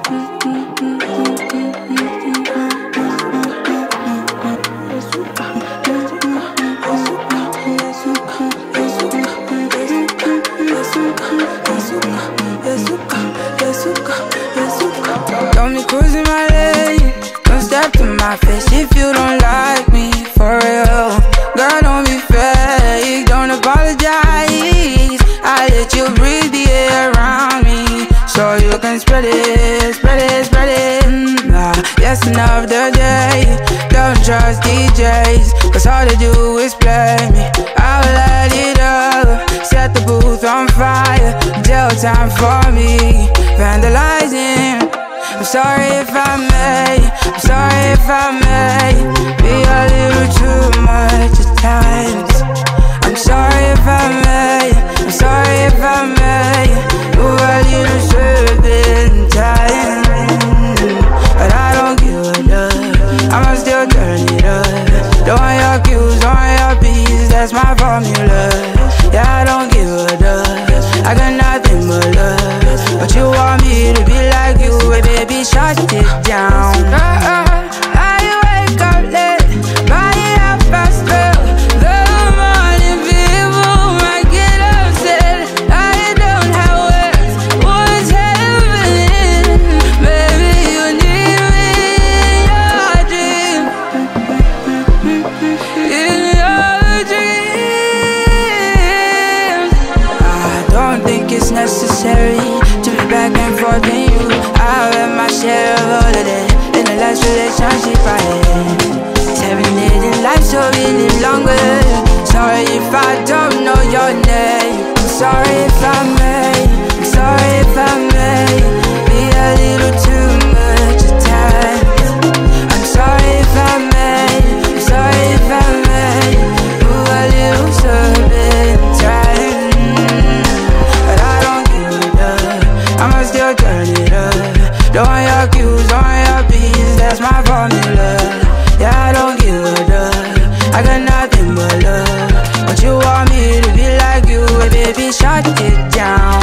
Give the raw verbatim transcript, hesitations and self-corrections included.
Don't be cruising my lane, don't step to my face if you don't like me, for real. Girl, don't be fake, don't apologize. I let you breathe the air around me, so you can spread it, spread it, spread it. mm, nah, Yes, enough the day. Don't trust D Js, cause all they do is play me. I'll light it up, set the booth on fire. Jail time for me, vandalizing. I'm sorry if I may, I'm sorry if I may be a little too much at times. I'm sorry if I may, I'm sorry if I may move a little certain time. But I don't give a duck, I'ma still turn it up. Don't want your cues, don't want your beats, that's my formula. Yeah, I don't give a duck, I got nothing but love. But you want me to be like you, baby, shut it down. uh-uh. I wake up late, body half past twelve. The morning people might get upset. I don't have words, what's happening? Baby, you need me in your dream, in your dreams. I don't think it's necessary to be back and forth with you. I've had my share of holiday in the last relationship I had. Serenading life so really longer. Sorry if I don't know your name, I'm sorry if I may, I'm sorry if I may be a little too much at times. I'm sorry if I may, I'm sorry if I may move a little serpentine. But I don't give a duck, I'ma still turn it up. Don't want your cues, don't want your beats, that's my formula. Yeah, I don't give a duck, I got nothing but love. But you want me to be like you, baby, shut it down.